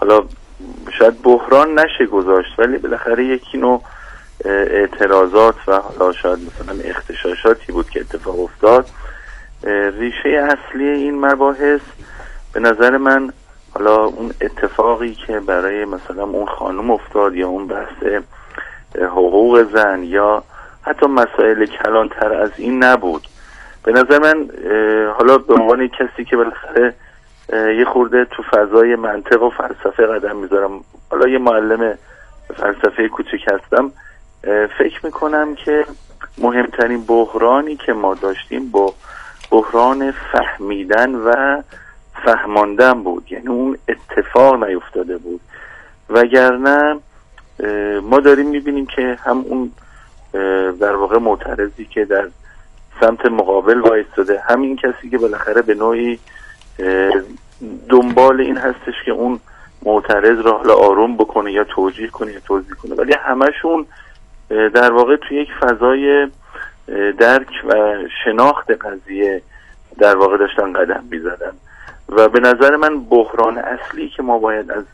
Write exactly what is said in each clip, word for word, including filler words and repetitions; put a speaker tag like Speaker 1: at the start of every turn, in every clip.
Speaker 1: حالا شاید بحران نشه گذاشت، ولی بالاخره یکی نوع اعتراضات و حالا شاید مثلا اختشاشاتی بود که اتفاق افتاد. ریشه اصلی این مباحث به نظر من حالا اون اتفاقی که برای مثلا اون خانم افتاد، یا اون بحث حقوق زن، یا حتی مسائل کلانتر از این نبود. به نظر من حالا به عنوان کسی که بالاخره یه خورده تو فضای منطق و فلسفه قدم میذارم، حالا یه معلم فلسفه کوچک هستم، فکر میکنم که مهمترین بحرانی که ما داشتیم با بحران فهمیدن و فهماندن بود، یعنی اون اتفاق نیفتاده بود. وگرنه ما داریم میبینیم که هم اون در واقع معترضی که در سمت مقابل وایستاده، همین کسی که بالاخره به نوعی دنبال این هستش که اون معترض را حالا آروم بکنه یا توجیه کنه یا توضیح کنه، ولی همشون در واقع توی یک فضای درک و شناخت قضیه در واقع داشتن قدم می‌زدن. و به نظر من بحران اصلی که ما باید از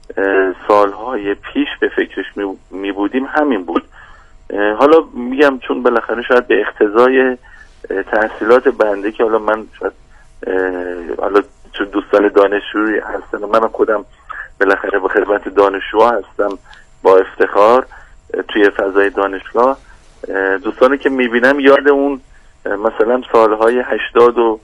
Speaker 1: سالهای پیش به فکرش می بودیم همین بود. حالا میگم چون بالاخره شاید به اقتضای تحصیلات بنده که حالا من شاید حالا چون دوستان دانشجویی هستن و من خودم بالاخره به خدمت دانشجوها هستم با افتخار توی فضای دانشگاه، دوستانی که میبینم یاد اون مثلا سالهای هشتاد و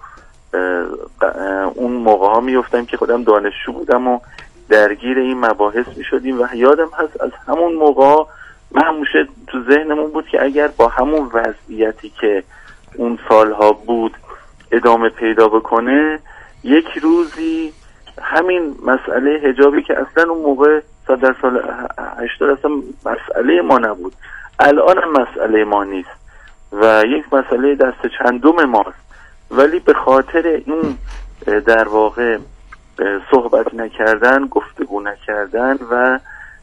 Speaker 1: اون موقع ها میفتم که خودم دانشجو بودم و درگیر این مباحث میشدیم و یادم هست از همون موقع من همیشه تو ذهنمون بود که اگر با همون وضعیتی که اون سالها بود ادامه پیدا بکنه، یک روزی همین مسئله حجابی که اصلا اون موقع در سال هشتاد اصلا مسئله ما نبود، الان هم مسئله ما نیست و یک مسئله دست چندم ماست، ولی به خاطر این در واقع صحبت نکردن، گفتگو نکردن و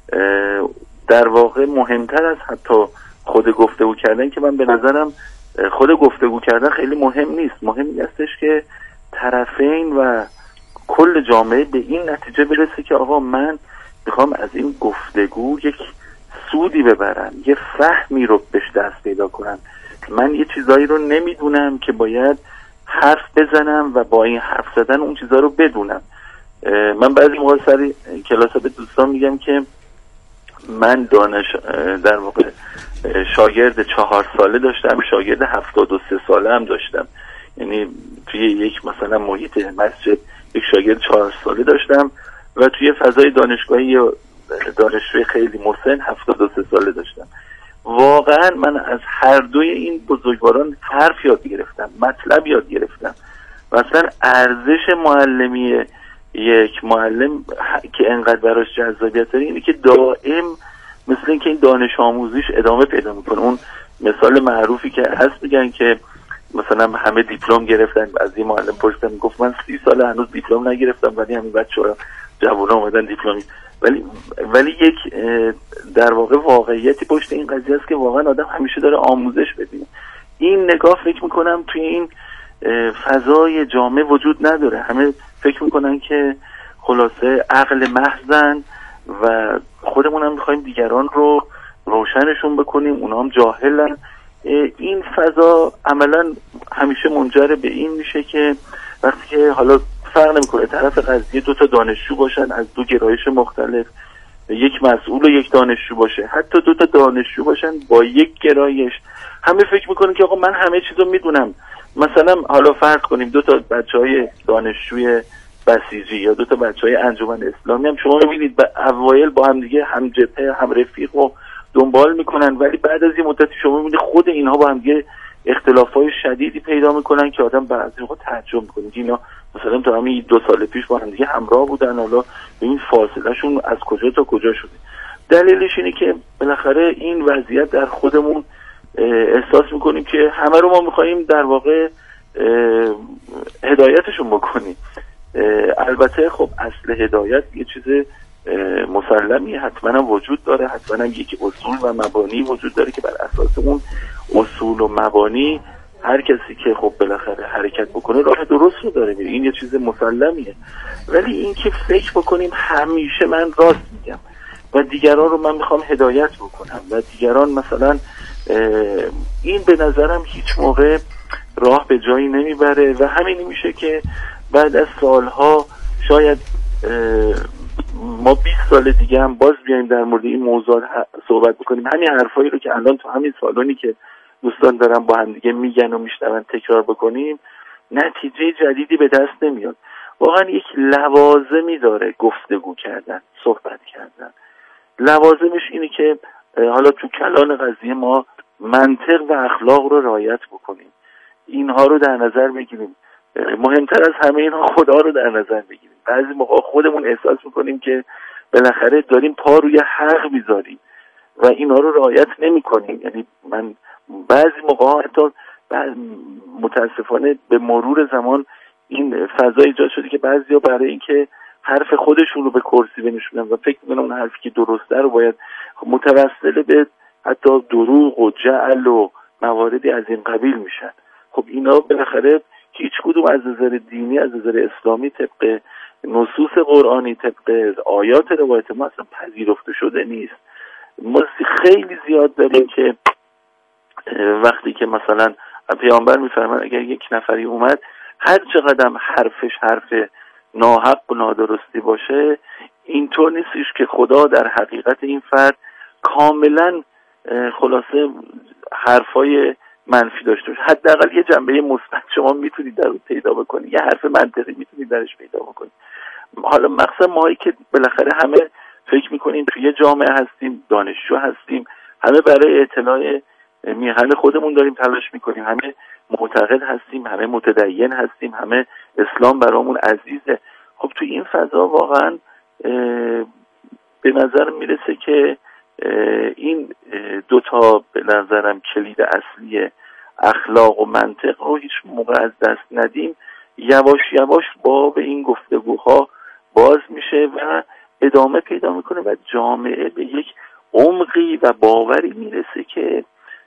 Speaker 1: در واقع مهمتر از حتی خود گفتگو کردن، که من به نظرم خود گفتگو کردن خیلی مهم نیست، مهم این استش که طرفین و کل جامعه به این نتیجه برسه که آقا من میخوام از این گفتگو یک سودی ببرم، یه فهمی رو بهش دست پیدا کنم، من یه چیزایی رو نمیدونم که باید حرف بزنم و با این حرف زدن اون چیزا رو بدونم. من بعضی موقع سری کلاسا به دوستان میگم که من دانش در واقع شاگرد چهار ساله داشتم، شاگرد هفتاد و سه ساله هم داشتم، یعنی توی یک مثلا محیط مسجد یک شاگرد چهار ساله داشتم و توی فضای دانشگاهی دانشجوی خیلی مسن هفتاد و سه ساله داشتم. واقعا من از هر دوی این بزرگواران حرف یاد گرفتم، مطلب یاد گرفتم و اصلا ارزش معلمی یک معلم که انقدر براش جذابیت داره اینه که دائم مثل اینکه این دانش آموزیش ادامه پیدا میکنه. اون مثال معروفی که هست میگن که مثلا همه دیپلم گرفتن، از این معلم پرسیدم گفت من سی سال هنوز دیپلم نگرفتم ولی همین بچه‌ها جوونا اومدن دیپلم. ولی ولی یک در واقع واقعیتی پشت این قضیه است که واقعا آدم همیشه داره آموزش ببینه. این نگاه فکر میکنم توی این فضای جامعه وجود نداره. همه فکر میکنن که خلاصه عقل محضن و خودمون هم میخوایم دیگران رو روشنشون بکنیم، اونا هم جاهلن. این فضا عملا همیشه منجر به این میشه که وقتی که حالا فرق نمیکنه طرف قضیه دو تا دانشجو باشن از دو گرایش مختلف، یک مسئول و یک دانشجو باشه، حتی دو تا دانشجو باشن با یک گرایش، همه فکر میکنن که آقا من همه چیزو میدونم. مثلا حالا فرض کنیم دو تا بچهای دانشجوی بسیجی یا دو تا بچهای انجمن اسلامی هم شما میبینید به اوایل با هم دیگه هم جبهه هم رفیق و دنبال میکنن، ولی بعد از این مدتی شما میبینید خود اینها با هم دیگه اختلافای شدیدی پیدا میکنن که آدم بعضی وقت تعجب میکنه که اینا مثلا تا همین دو سال پیش با هم دیگه همراه بودن، حالا به این فاصله شون از کجا تا کجا شده. دلیلش اینه که بالاخره این وضعیت در خودمون احساس میکنیم که همه رو ما میخواییم در واقع هدایتشون بکنیم. البته خب اصل هدایت یه چیز مسلمی حتما هم وجود داره، حتما هم یک اصول و مبانی وجود داره که بر اساس اون اصول و مبانی هر کسی که خب بالاخره حرکت بکنه راه درست رو داره میره، این یه چیز مسلمیه. ولی این که فکر بکنیم همیشه من راست میگم و دیگران رو من میخوام هدایت بکنم و دیگران مثلا، این به نظرم هیچ موقع راه به جایی نمیبره و همین میشه که بعد از سالها شاید ما بیست سال دیگه هم باز بیایم در مورد این موضوع صحبت بکنیم، همین حرفایی رو که الان تو همین سالونی که دوستان دارن با هم دیگه میگن و میشنون تکرار بکنیم، نتیجه جدیدی به دست نمیاد. واقعا یک لوازمی داره گفتگو کردن، صحبت کردن. لوازمش اینه که حالا تو کلان قضیه ما منطق و اخلاق رو رعایت بکنیم، اینها رو در نظر بگیریم، مهمتر از همه اینها خدا رو در نظر بگیریم. بعضی موقع خودمون احساس میکنیم که بالاخره داریم پا روی حق میذاریم و اینا رو رعایت نمی کنیم. یعنی من بعضی موقع حتی متاسفانه به مرور زمان این فضا ایجاد شده که بعضیا برای اینکه حرف خودشون رو به کرسی بنشونن و فکر میکنن اون حرفی که درسته رو باید متوسل به حتی دروغ و جعل و مواردی از این قبیل میشن. خب اینا بالاخره هیچ کدوم از نظر دینی، از نظر اسلامی، طبق نصوص قرآنی، طبق آیات روایت ما اصلا پذیرفته شده نیست. ما خیلی زیاد داریم که وقتی که مثلا پیامبر میفرمان اگر یک نفری اومد هر چقدر حرفش حرف ناحق و نادرستی باشه، اینطور نیستش که خدا در حقیقت این فرد کاملا خلاصه حرفای منفی داشته باشه. حداقل یه جنبه مثبت شما میتونید در اون پیدا بکنید، یه حرف منطقی میتونید درش پیدا بکنید. حالا مقصد ماهی که بالاخره همه فکر میکنیم توی جامعه هستیم، دانشجو هستیم، همه برای اطلاع میهن خودمون داریم تلاش میکنیم، همه معتقد هستیم، همه متدین هستیم، همه اسلام برامون عزیزه. خب توی این فضا واقعا به نظر میرسه که این دوتا به نظرم کلید اصلی اخلاق و منطق رو هیچ موقع از دست ندیم، یواش یواش باب این گفتگوها باز میشه و ادامه پیدا میکنه و جامعه به یک عمقی و باوری میرسه که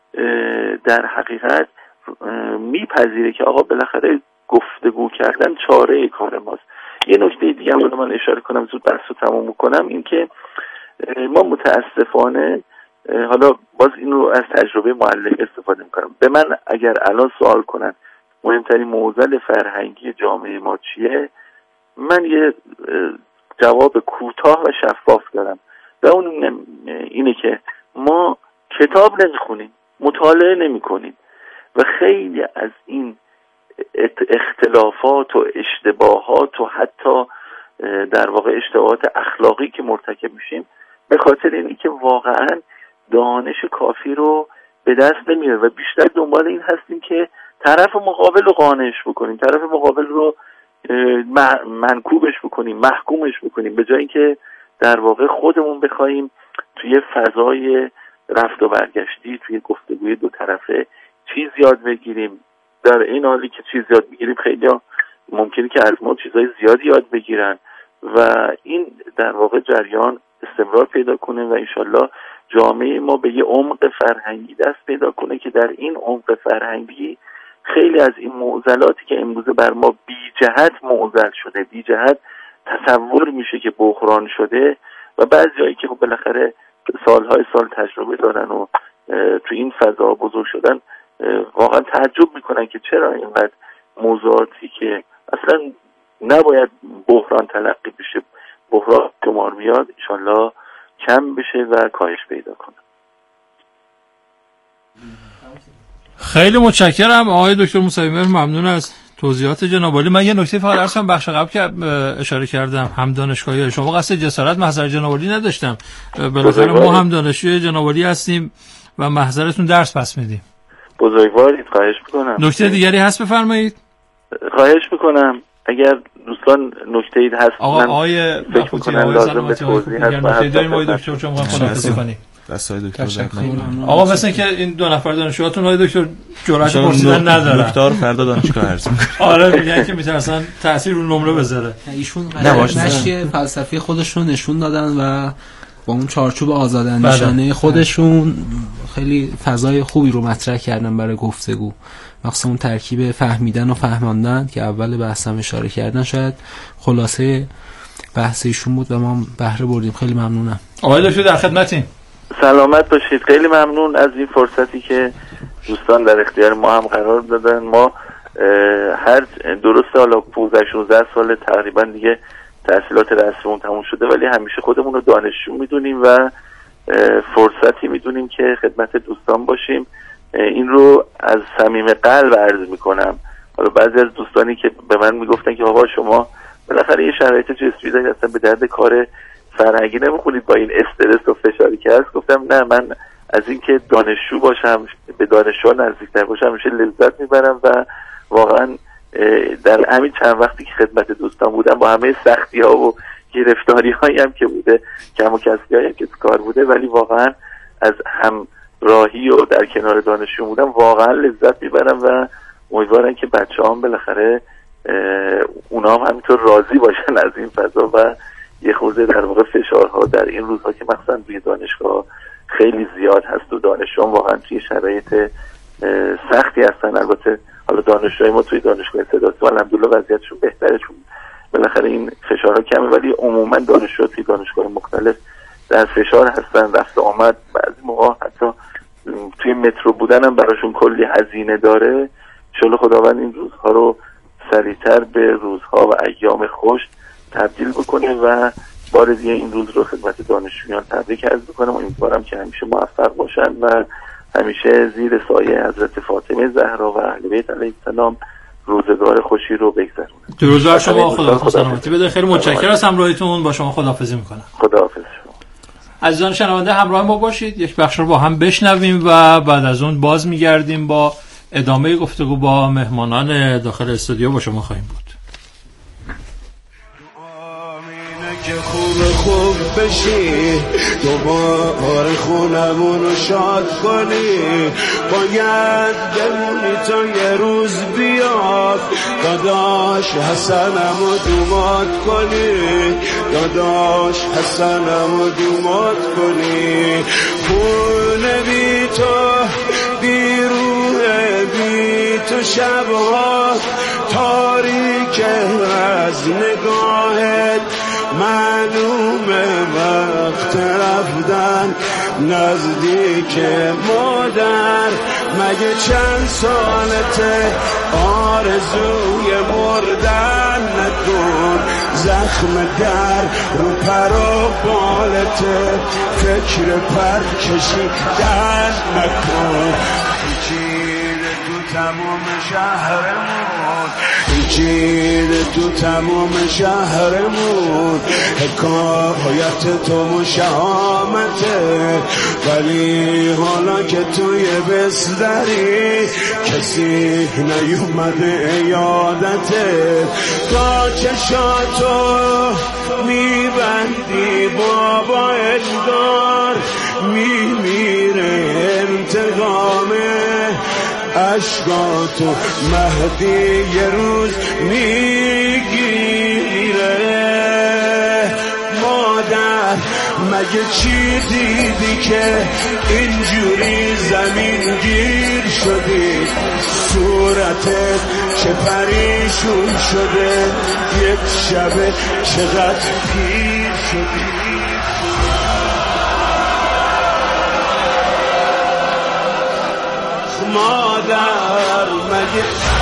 Speaker 1: در حقیقت میپذیره که آقا بالاخره گفتگو کردن چاره کار ماست. یه نکته دیگه هم رو من اشاره کنم زود بحث رو تمام کنم، این که ما متاسفانه، حالا باز این رو از تجربه معلم استفاده میکنم، به من اگر الان سوال کنن مهمترین معضل فرهنگی جامعه ما چیه، من یه جواب کوتاه و شفاف دارم و اون اینه که ما کتاب نمیخونیم، مطالعه نمی کنیم و خیلی از این اختلافات و اشتباهات و حتی در واقع اشتباهات اخلاقی که مرتکب میشیم به خاطر اینی که واقعا دانش کافی رو به دست نمیاره و بیشتر دنبال این هستیم که طرف مقابل رو قانعش بکنیم، طرف مقابل رو منکوبش بکنیم، محکومش بکنیم، به جای اینکه در واقع خودمون بخوایم توی فضای رفت و برگشتی، توی گفتگوی دو طرفه چیز یاد بگیریم. در این حالی که چیز یاد بگیریم خیلی ممکنه که از ما چیزای زیادی یاد بگیرن و این در واقع جریان استمرار پیدا کنه و انشالله جامعه ما به یه عمق فرهنگی دست پیدا کنه که در این عمق فرهنگی خیلی از این معضلاتی که امروزه بر ما بی جهت معضل شده، بی جهت تصور میشه که بحران شده و بعضیایی که خب بالاخره سالهای سال تجربه دارن و تو این فضا بزرگ شدن واقعا تعجب میکنن که چرا اینقدر موضوعاتی که اصلا نباید بحران تلقی بشه، بحران شمار میاد، انشالله کم بشه و کاهش پیدا کنه.
Speaker 2: خیلی متشکرم آقای دکتر موسوی مهر، ممنون از توضیحات جناب عالی. من یه نکته فقط عرض کنم، بخش قبل که اشاره کردم هم دانشگاهی شما قصد جسارت محضر جناب عالی نداشتم، بالاخره ما هم دانشجوی جناب عالی هستیم و محضرتون درس پس میدیم.
Speaker 1: بزرگوارید، خواهش میکنم.
Speaker 2: نکته دیگری هست بفرمایید.
Speaker 1: خواهش میکنم اگر دوستان نکته‌ای هست
Speaker 2: آقا آقای
Speaker 1: فکر میکنم لازم به توضیح هست.
Speaker 2: نکته داریم آقای دکتر چون میخوام خداحافظی کنیم.
Speaker 3: دستای دکتر
Speaker 2: آقا مثلا که این دو نفر دانشجوهاتون آقای دکتر جرأت پرسیدن ندارن.
Speaker 3: دکتر فردا دانشگاه عرض می‌کنه.
Speaker 2: آره میگن که میترسن تاثیر رو نمره بذاره.
Speaker 4: ایشون نشی فلسفی خودشون نشون دادن و با اون چارچوب آزاداندیشانه خودشون خیلی فضای خوبی رو مطرح کردن برای گفتگو، مخصوصا اون ترکیب فهمیدن و فهماندن که اول بحثم اشاره کردن شاید خلاصه بحث ایشون بود و ما بهره بردیم. خیلی ممنونم. آقای
Speaker 2: دکتر در خدمتیم.
Speaker 1: سلامت باشید. خیلی ممنون از این فرصتی که دوستان در اختیار ما هم قرار دادن. ما هر درسته حالا پانزده شانزده سال تقریبا دیگه تحصیلات رسممون تموم شده، ولی همیشه خودمون رو دانشجو میدونیم و فرصتی میدونیم که خدمت دوستان باشیم. این رو از صمیم قلب عرض میکنم. حالا بعضی از دوستانی که به من میگفتن که آقا شما بالاخره یه شرایط جسمی دارید، اصلا به درد کار فرهنگی نمیخونید با این استرس و فشاری که هست. گفتم نه، من از اینکه دانشجو باشم، به دانشجو نزدیکتر باشم همیشه لذت میبرم و واقعا در همین چند وقتی که خدمت دوستان بودم با همه سختی ها و گرفتاری هایی هم که بوده، کم و کسری هایی هم که تو کار بوده، ولی واقعا از هم راهی و در کنار دانشجو بودم واقعا لذت میبرم و امیدوارم که بچه هم بالاخره اونا هم همینطور راضی باشن از این فضا و یه خورده در واقع فشارها در این روزها که مثلا توی دانشگاه خیلی زیاد هست و دانشجویان واقعا توی شرایط سختی هستن. البته حالا دانشجوی ما توی دانشگاه صداست و الحمدلله وضعیتشون بهتره چون بالاخره این فشارها کمه، ولی عموما دانشجو توی دانشگاه مختلف در فشار هستن، رفت آمد، بعضی موقع حتی توی مترو بودن هم براشون کلی هزینه داره. ان شاءالله خداوند این روزها رو سریعتر به روزها و ایام خوش تبدیل بکنه و بار دیگه این روز رو خدمت دانشجویان تبریک عرض بکنم. امیدوارم که همیشه موفق باشن و همیشه زیر سایه حضرت فاطمه زهرا و اهل بیت علیه السلام روزگار خوشی رو بگذرونن.
Speaker 2: درود بر شما، خدا سلامتی بده. خیلی متشکرم از همراهیتون. با شما خداحافظی میکنم.
Speaker 1: خداحافظ شما.
Speaker 2: عزیزان شنونده همراه ما باشید. یک بخش رو با هم بشنویم و بعد از اون باز میگردیم با ادامه گفتگو با مهمانان داخل استودیو با شما خواهیم بود.
Speaker 5: که خوب خوب بشی دوباره خونمون رو شاد کنی، باید بمونی تا یه روز بیاد داداش حسنم رو دومات کنی، داداش حسنم رو دومات کنی. خونه بی تو بی روح بی تو شبها تاریک از نگاهت معلومه وقت رفتن نزدیک مادر. مگه چند سالته آرزوی مردن نکن، زخم در رو پر و بالته فکر پر کشیدن نکن. چیره تو تمام شهرمون، چیره تو تمام شهرمون، حکایت تو مشامته، ولی حالا که توی بستری کسی نیومده یادته. تا چشاتو میبندی بابا انگار میمیره انتقامه اشکاتو مهدی یه روز میگیره. مادر مگه چی دیدی که اینجوری زمین گیر شدی؟ صورتت چه پریشون شده، یک شبه چقدر پیر شدی. مادر مگه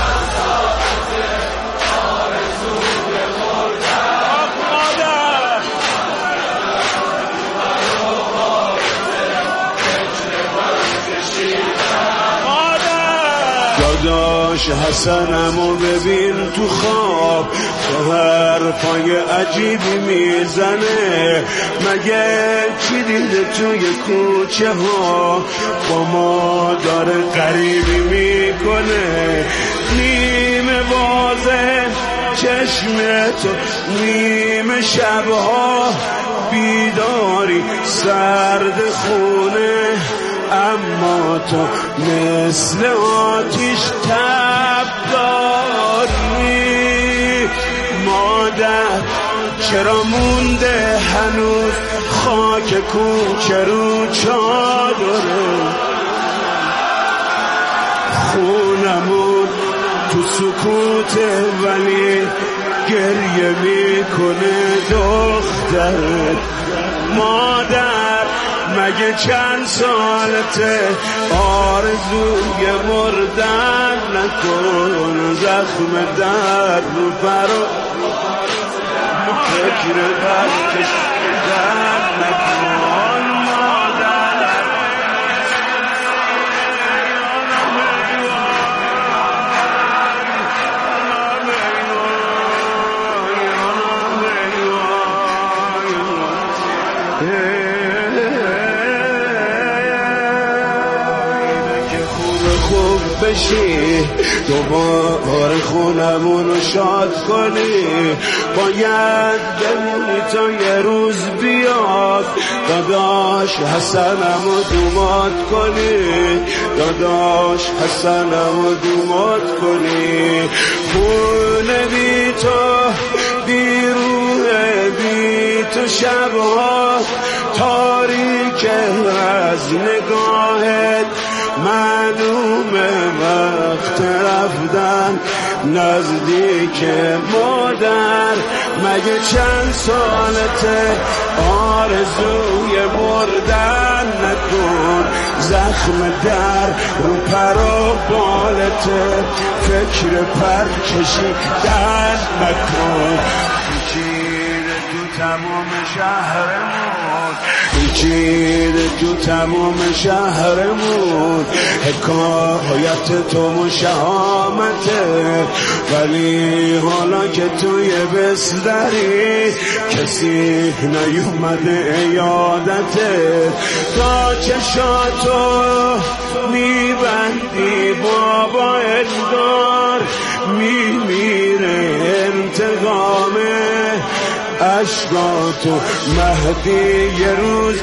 Speaker 5: داداش حسنمو ببین تو خواب تو حرفای عجیبی میزنه. مگه چی دیده توی کوچه ها با ما داره غریبی میکنه؟ نیمه بازه چشم تو نیمه شبها بیداری سرد خونه، اما تو مثل آتیش تب داری. مادر چرا مونده هنوز خانه خاک کوچه رو چادره خونمون تو سکوته ولی گریه میکنه دخترت مادر مگه چند سالته آرزوی مردن نکن زخم در رو برو فکر بر کشیدن نکن مادر بشی دوباره خونمونو شاد کنی باید بمونی تا یه روز بیاد داداش حسنمو دومات کنی داداش حسنمو دومات کنی خونه بی تو بی روح بی تو شبها تاریک از نگاهت معلومه وقت رفتن نزدیک مادر مگه چند سالته آرزوی مردن نکن زخم در رو پر و بالته فکر پر کشیدن نکن چیر تو تمام شهرمون چیر تو تمام شهرمون حکایت تو مشامته ولی حالا که توی بستری کسی نیومده یادته تا چشاتو میبندی بابا ادگار میمیره انتقامه عشقاتو مهدی یه روز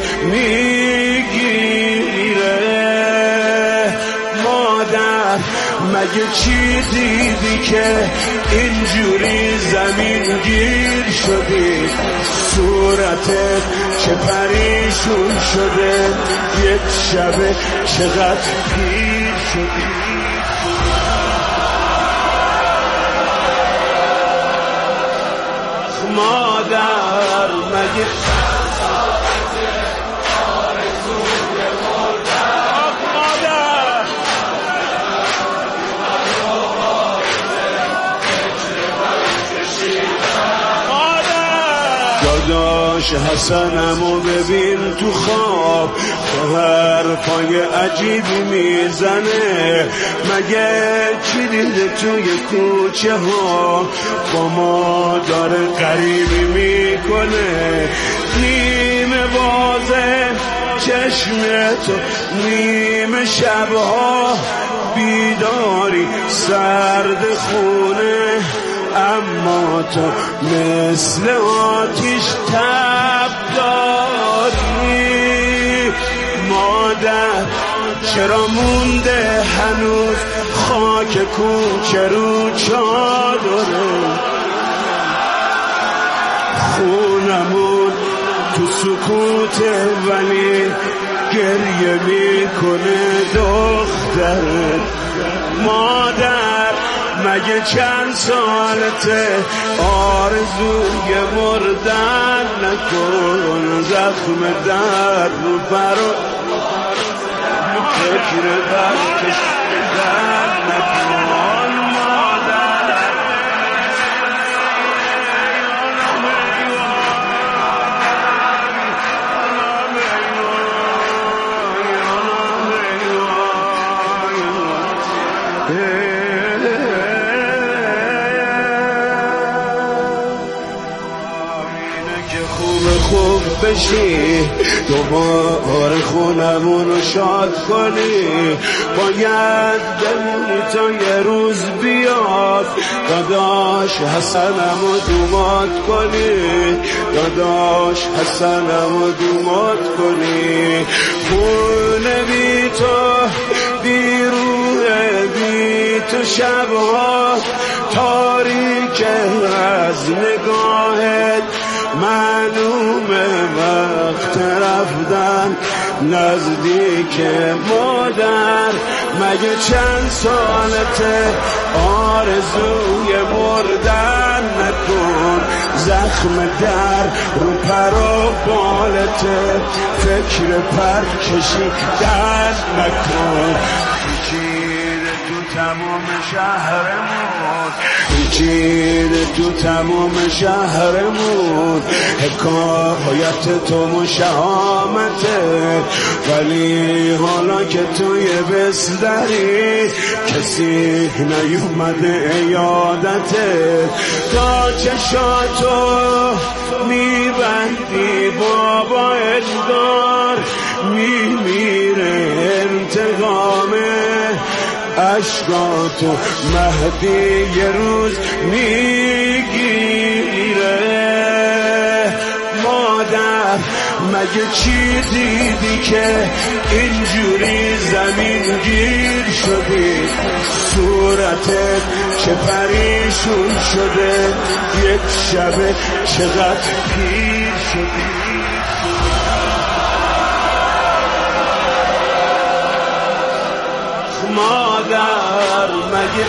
Speaker 5: میگیره مادر مگه چی دیدی که اینجوری زمین گیر شدی صورتت چه پریشون شده یک شبه چقدر پیر شدی مادر مگه داداش حسنمو ببین تو خواب تو حرفای عجیبی میزنه مگه چی دیده توی کوچه ها با ما داره غریبی میکنه نیمه بازه چشم تو نیمه شبها بیداری سرد خونه اما تو مثل آتیش تب داری مادر چرا مونده هنوز خاک کوچه رو چادره خونمون تو سکوته ولی گریه میکنه دخترت مادر مگه چند سالته آرزوی مردن نکن زخم در رو برو فکر بر کشیدن نکن مادر خوب بشی دوباره خونمونو شاد کنی باید بمونی تا یه روز بیاد داداش حسنمو دومات کنی داداش حسنمو دومات کنی خونه بی تو بی روح بی تو شبها تاریک از نگاهت معلومه وقت وقت رفتن نزدیک مادر، مگه چند سالته آرزوی مردن نکن، زخم در رو پر و بالته فکر پر کشیدن نکن. پیچید تو تمام شهرمون، پیچید تو تمام شهرمون، حکایت تو مشامته، ولی حالا که توی بستری کسی نیومده یادته، تا چشاتو میبندی بابا اجدار میمیره انتقامه، عشقاتو مهدی یه روز میگیره. مادر مگه چی دیدی که اینجوری زمین گیر شدی، صورتت چه پریشون شده، یک شبه چقدر پیر شدی. مادر مگه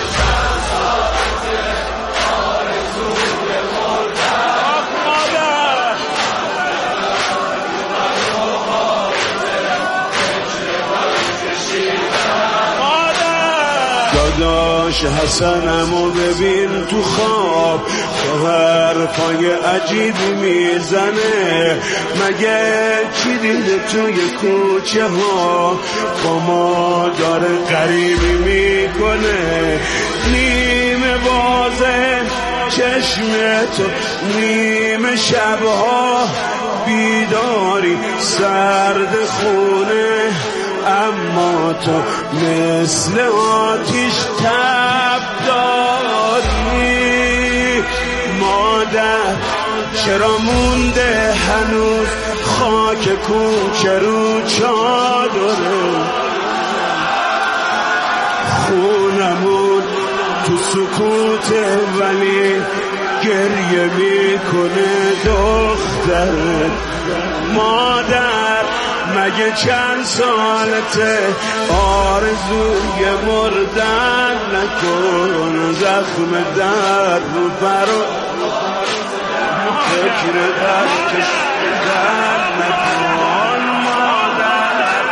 Speaker 5: داداش حسنمو ببین تو خواب، تو حرفای عجیبی میزنه، مگه کی دیده توی کوچه ها با ما داره غریبی میکنه، نیمه بازه چشم تو نیمه شبها بیداری سرد خونه، اما تو مثل آتیش تب داری. مادر چرا مونده هنوز خاک کوچه رو چادره، خونمون تو سکوته ولی گریه میکنه دخترت. مادر مگه چند سالته آرزوی مردن نکن، زخم در رو برو فکر در کشیدن نکن. مادر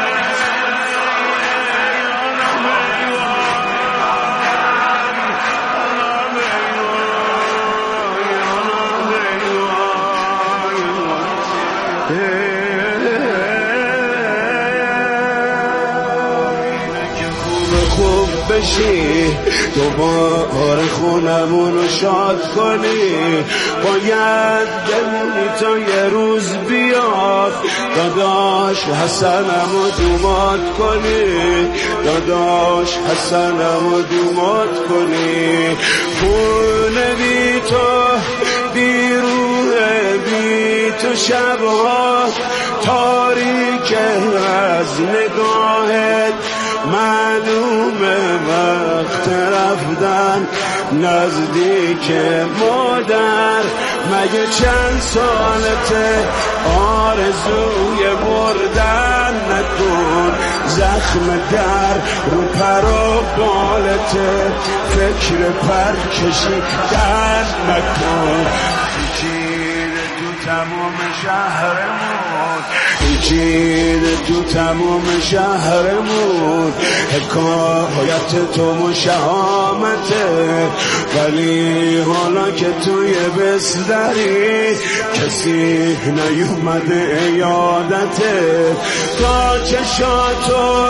Speaker 5: بشی دوباره خونمونو شاد کنی، باید بمونی تا یه روز بیاد، داداش حسنمو دومات کنی، داداش حسنمو دومات کنی. خونه بی تو بی روح بی تو شبها تاریک از نگاهت، معلومه وقت رفتن نزدیک مادر، مگه چند سالته آرزوی مردن نکن، زخم در رو پر و بالته فکر پر کشیدن نکن. پیچید تو تمام شهرمون، پیچید تو تمام شهرمون، حکایت تو مشامته، ولی حالا که توی بستری کسی نیومده یادته، تا چشاتو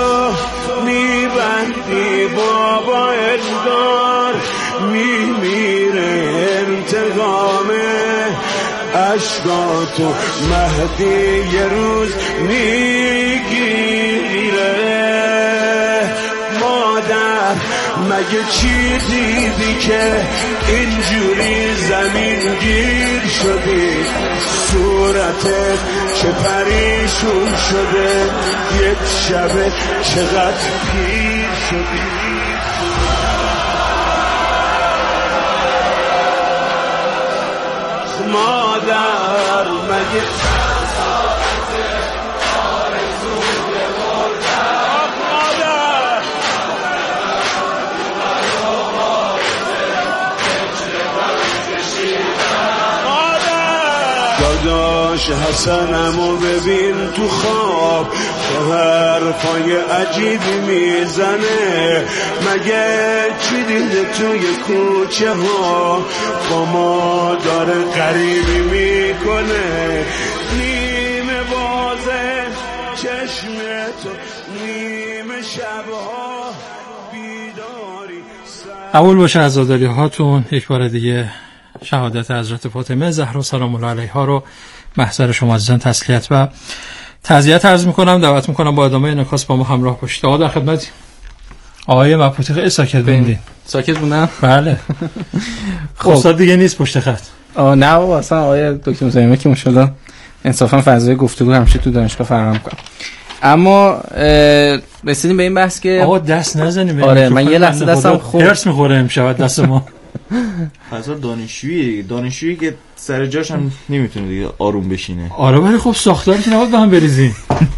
Speaker 5: میبندی بابا اجدار میمیره انتقامه، عشقاتو مهدی یه روز میگیره. مادر مگه چی دیدی که اینجوری زمین گیر شدی، صورتت چه پریشون شده، یک شبه چقدر پیر شدی. مادر مگه باش حسنمو ببین تو خواب که حرفای عجیبی میزنه مگه چی دیده توی کوچه ها با ما داره غریبی میکنه نیمه بازه چشم تو نیمه شبها بیداری
Speaker 2: قبول باشه عزاداری هاتون. یک بار دیگه شهادت حضرت فاطمه زهرا سلام الله علیها رو محضر شما عزیزان تسلیت و تعزیت عرض میکنم. دعوت میکنم با ادامه انعکاس با ما همراه باشید. آقا در خدمتی. آقای مبهوتی خیلی ساکت بودین.
Speaker 4: ساکت بودم؟
Speaker 2: بله. خب استاد دیگه نیست پشت خط.
Speaker 4: آه نه بابا اصلا آقای دکتر مزاحمی که ماشاءالله انصافا فضای گفتگو همیشه تو دانشگاه فراهم کنم. اما رسیدیم به این بحث که
Speaker 2: آقا دست نزنیم.
Speaker 4: آره من یه لحظه دستم خورد.
Speaker 2: هرس میخوره امشب دست ما.
Speaker 3: فضا دانشجویی دانشجویی که سر جاش هم نمیتونه دیگه آروم بشینه.
Speaker 2: آره ولی خب ساختاری که نباید به هم بریزیم.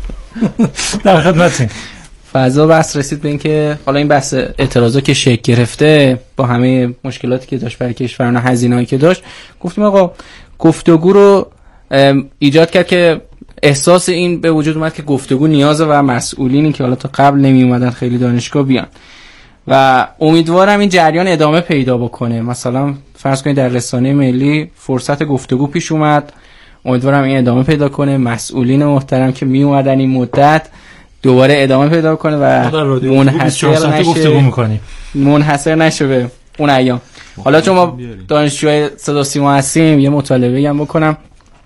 Speaker 2: در خدمتیم.
Speaker 4: فضا بحث رسید به این که حالا این بحث اعتراضا که شکل گرفته با همه مشکلاتی که داشت برای کشورنا هزینه‌ای که داشت گفتیم آقا گفتگو رو ایجاد کرد که احساس این به وجود اومد که گفتگو نیازه و مسئولینی که حالا تا قبل نمی اومدن خیلی دانشگاه بیان و امیدوارم این جریان ادامه پیدا بکنه. مثلا فرض کنید در رسانه ملی فرصت گفتگو پیش اومد، امیدوارم این ادامه پیدا کنه، مسئولین محترم که می اومدن این مدت دوباره ادامه پیدا کنه و منحصر نشه منحصر نشه به اون ایام. حالا چون ما دانشجوی صدا سیما هستیم یه مطالبه هم بکنم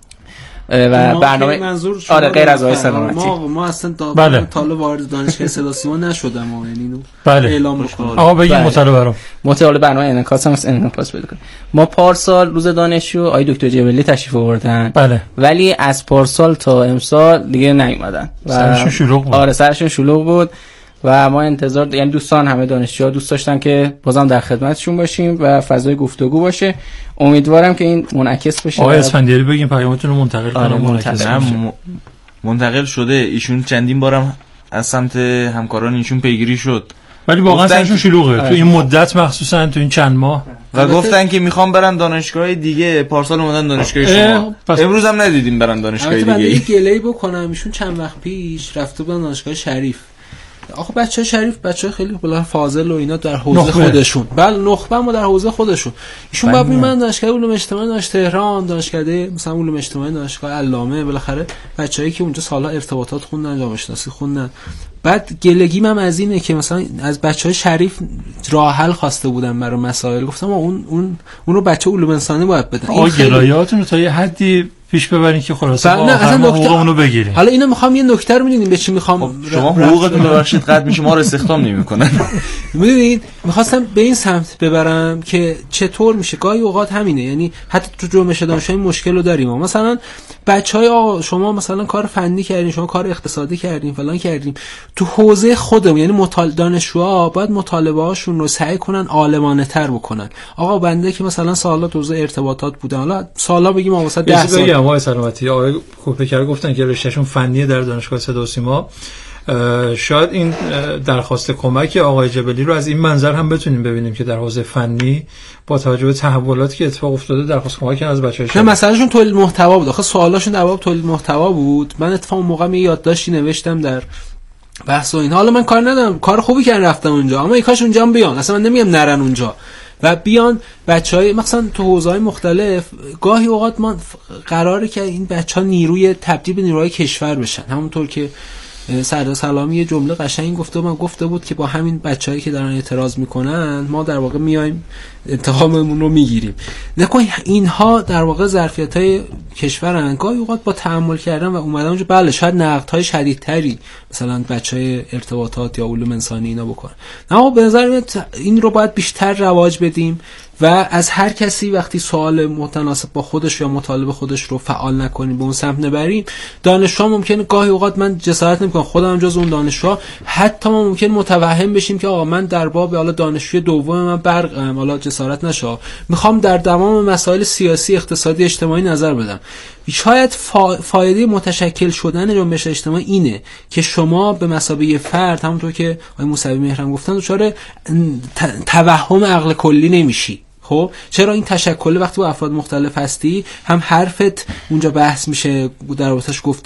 Speaker 4: و برنامه آره غیر از آقای سلامتی
Speaker 6: ما ما اصلا
Speaker 2: بله.
Speaker 6: تا وارد دانشگاه صدا سیما نشدم ما یعنی اینو
Speaker 2: بله.
Speaker 6: اعلام بکنم.
Speaker 2: آقا بگیم بله. مطالبه رو
Speaker 4: مطالبه برنامه انعکاس هم انعکاس بده کنیم. ما پارسال روز دانشجو آقای دکتر جبلی تشریف آوردن
Speaker 2: بله.
Speaker 4: ولی از پارسال تا امسال دیگه نیومدن و
Speaker 2: سرشون شلوغ بود.
Speaker 4: آره سرشون شلوغ بود و ما انتظار یعنی دوستان همه دانشجوها دوست داشتن که بازم در خدمتشون باشیم و فضای گفتگو باشه. امیدوارم که این منعکس بشه.
Speaker 2: آقای اسفندیاری بگیم پیامتون رو منتقل کنم.
Speaker 3: منتقل منتقل شده. ایشون چندین بارم از سمت همکاران ایشون پیگیری شد
Speaker 2: ولی واقعا سرشون شلوغه تو این مدت مخصوصا تو این چند ماه
Speaker 3: و گفتن که میخوام برن دانشگاه دیگه. پارسال اومدن دانشگاه شما امروز هم ندیدیم برن دانشگاه دیگه.
Speaker 6: من یه گله‌ای بکنم ایشون چند وقت پیش رفته بودن دانشگاه شریف. آخه بچه شریف بچه خیلی بالا فاضل و اینا در حوزه نخبه. خودشون بله نخبه ما در حوزه خودشون ایشون بعد میمن دانشگاه علوم اجتماعی دانشگاه تهران دانشکده مثلا علوم اجتماعی دانشگاه علامه بالاخره بچه‌ای که اونجا سالها ارتباطات خوندن جامعه شناسی خوندن. بعد گلگیم هم از اینه که مثلا از بچهای شریف راه حل خواسته بودن برای مسائل. گفتم اون اون اون رو بچه علوم انسانی باید بدن.
Speaker 2: آ گرایاتون رو تا یه حدی پیش ببرین که خلاصه
Speaker 6: با اصلا
Speaker 2: حقوقمون رو بگیریم.
Speaker 6: حالا اینو میخوام یه نکته رو میدونین به چی میخوام.
Speaker 3: خب شما حقوقتون ببخشید قد میشه ما رو استخدام نمیکنن.
Speaker 6: میدونید میخواستم به این سمت ببرم که چطور میشه گاهی اوقات همینه. یعنی حتی تو جامعه شناسی مشکل رو داریم. مثلا بچهای آقا شما مثلا کار فنی کردین شما کار اقتصادی کردین فلان کردین تو حوزه خودمون یعنی مطالعه دانشجوها باید مطالبه هاشون رو سعی کنن عالمانه تر بکنن. آقا بنده که مثلا سالا تو حوزه ارتباطات بودن حالا سالا بگیم واسه ده سال
Speaker 2: آقای سلامتی آقای کوپکر گفتن که رشتهشون فنیه در دانشگاه صدا و سیما. شاید این درخواست کمک آقای جبلی رو از این منظر هم بتونیم ببینیم که در حوزه فنی با توجه به تحولاتی که اتفاق افتاده درخواست کمک از بچه‌ها
Speaker 6: نه مسئلهشون تولید محتوا بود. آخه سوالاشون در باب تولید محتوا بود. من اتفاقا موقع یه یادداشتی نوشتم در بحث و این. حالا من کار ندارم کار خوبی کردن رفتم اونجا اما یکاش اونجا هم بیان. اصلا من نمیگم نرن اونجا و بیان بچهای مثلا تو حوزه‌های مختلف. گاهی اوقات ما قراره که این بچه‌ها نیروی تبدیل به نیروهای کشور بشن. همونطور که سردار سلامی یه جمله قشنگ گفته من گفته بود که با همین بچه‌هایی که دارن اعتراض میکنن ما در واقع میایم انتقاممون رو میگیریم. نکن اینها در واقع ظرفیت‌های کشورن. گاهی اوقات با تحمل کردن و اومدن اونجا بله شاید نقدهای شدیدتری مثلا بچهای ارتباطات یا علوم انسانی اینا بکنن. اما به نظر میاد این رو باید بیشتر رواج بدیم و از هر کسی وقتی سوال متناسب با خودش یا مطالب خودش رو فعال نکنیم به اون سمت نبریم. دانشجو ممکنه گاهی اوقات من جسارت نمیکنم خودم جز اون دانشجو حتی ما ممکن متوهم بشیم که آقا من در باب حالا دانشجوی دوم من برقم حالا جسارت نشه میخوام در تمام مسائل سیاسی اقتصادی اجتماعی نظر بدم. شاید فا... فایده متشکل شدن جنبش اجتماعی اینه که شما به مثابه فرد همونطور که آقای موسوی مهرم گفتن دچار توهم عقل کلی نمیشی. خب چرا این تشکل وقتی با افراد مختلف هستی هم حرفت اونجا بحث میشه، در واسش گفته